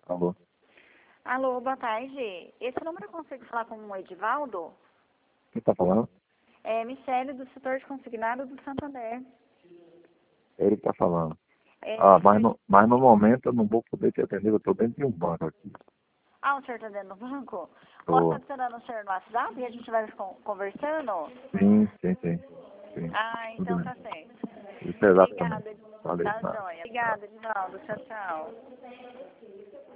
Alô? Alô, boa tarde. Esse número eu consigo falar com o Edivaldo? Quem tá falando? É Michele, do setor de consignado do Santander. Ele que tá falando. É, Mas no momento eu não vou poder te atender, eu tô dentro de um banco aqui. o senhor está dentro do banco? Posso Tô. adicionar o senhor no WhatsApp e a gente vai conversando? Sim. Tudo Então bem. tá certo. Isso é exatamente. Obrigada. Valeu, Tá nada. joia. Obrigada, Edivaldo. Tchau, tchau.